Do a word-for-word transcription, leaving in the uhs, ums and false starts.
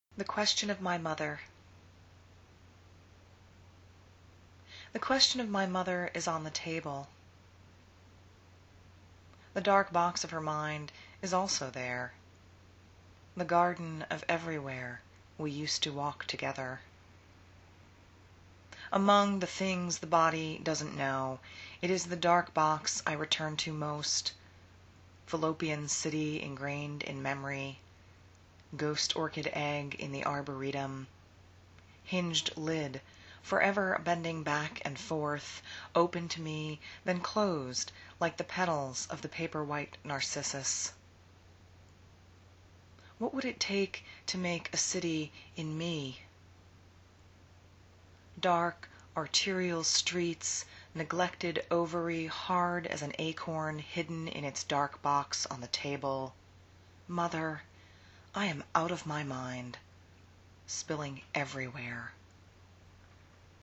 The question of my mother. The question of my mother is on the table. The dark box of her mind is also there. The garden of everywhere we used to walk together. Among the things the body doesn't know, it is the dark box I return to most. Fallopian city ingrained in memory. Ghost orchid egg in the arboretum. Hinged lid, forever bending back and forth, open to me, then closed like the petals of the paper-white narcissus. What would it take to make a city in me? Dark, arterial streets, neglected ovary hard as an acorn hidden in its dark box on the table. Mother, I am out of my mind, spilling everywhere.